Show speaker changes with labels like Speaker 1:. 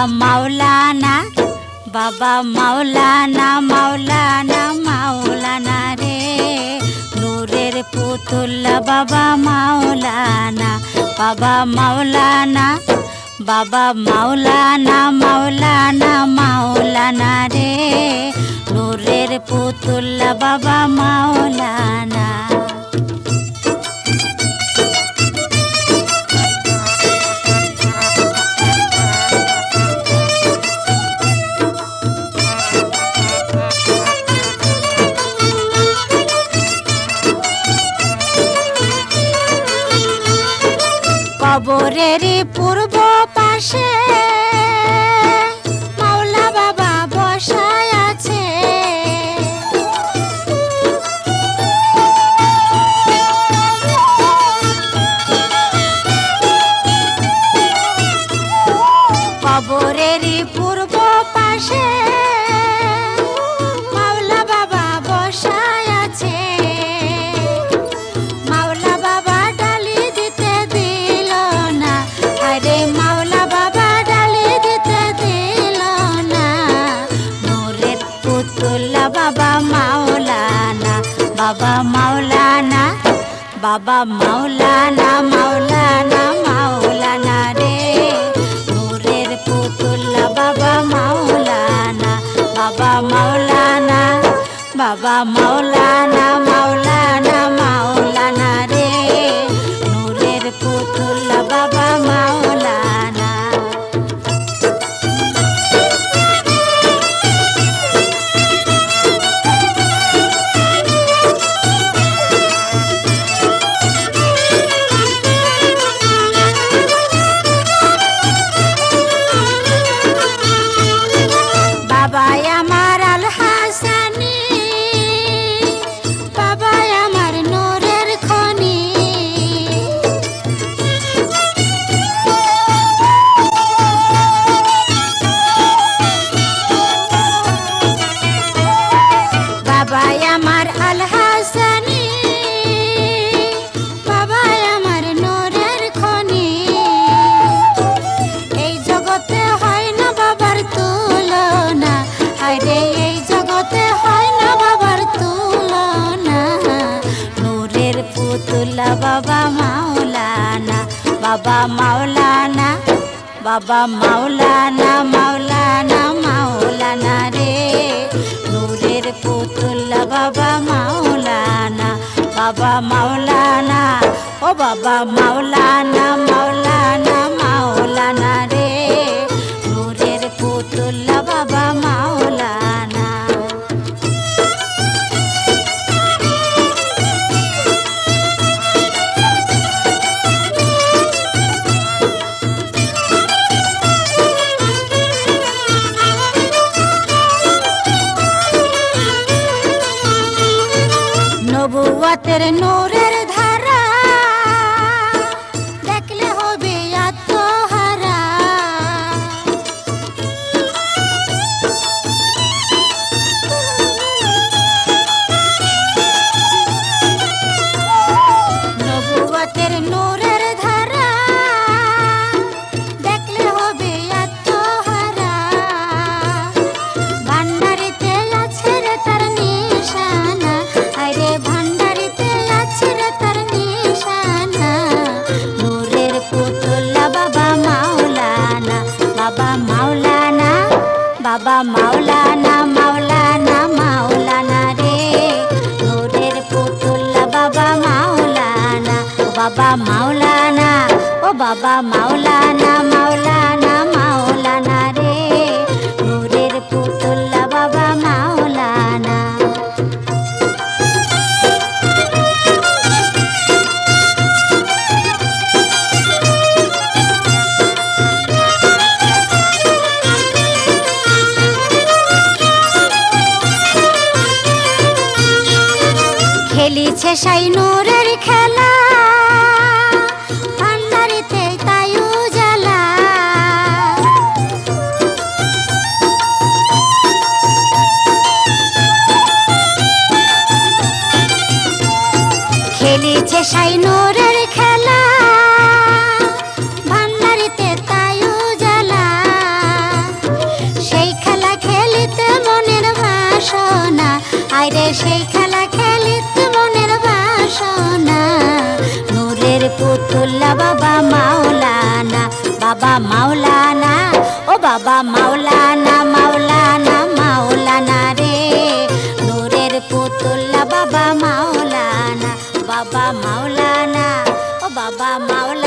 Speaker 1: মাওলানা বাবা মাওলানা মাওলানা মাওলানা রে নূরের পুতুল বাবা মাওলানা বাবা মাওলানা বাবা মাওলানা মাওলানা মাওলানা রে নূরের পুতুল বাবা মাওলানা। কবরের পূর্ব পাশে মাওলা বাবা বসায় আছে কবরের পূর্ব পাশে মাওলা বাবা বসায় আছে মাওলা বাবা ডালি দিতে দিল না আরে মাওলা বাবা ডালি দিতে দিল না নূরের পুতুল বাবা মাওলানা বাবা মাওলানা বাবা মাওলানা মাওলানা মাওলানা রে নূরের পুতুল বাবা মাওলানা বাবা মাওলানা বাবা মাওলানা মাওলানা মাওলানা রে নূরের পুতুল বাবা মাওলানা। বাবা আমার আল হাসানি বাবা আমার নূরের খনি বাবা আমার আল হাসানি বাবা আমার নূরের খনি এই জগতে হয় না বাবার তুলনা আরে এই জগতে হয় না বাবার তুলনা নূরের পুতুল বাবা মাওলানা বাবা মাওলানা বাবা মাওলানা মাওলানা মাওলানা রে নূরের পুতুল বাবা মাওলানা বাবা মাওলানা ও বাবা মাওলানা মাওলানা মাওলানা রে নূরের পুতুল বাবা মাওলানা। নবুয়তের নূরের ধারা দেখলে হবে আত্মহারা নবুয়তের নূরের ধারা দেখলে হবে আত্মহারা ভান্ডারিতে আছে রে তার নিশানা আরে ভান্ডারিতে আছে রে তার নিশানা নূরের পুতুল বাবা মাওলানা বাবা মাওলানা বাবা মাওলানা মাওলানা মাওলানা রে নূরের পুতুল বাবা মাওলানা ও বাবা মাওলানা ও বাবা মাওলানা মাওলানা মাওলানা রে নূরের পুতুল বাবা মাওলানা। খেলিছে সাই নূরের খেলা ভান্ডারিতে তাই উজালা খেলিছে সাই নূরের খেলা ভান্ডারিতে তাই উজালা সেই খেলা খেলিতে মনের বাসনা। নূরের পুতুল্লা বাবা মাওলানা, বাবা মাওলানা, ও বাবা মাওলানা, মাওলানা মাওলানা রে। নূরের পুতুল্লা বাবা মাওলানা, বাবা মাওলানা, ও বাবা মাওলানা।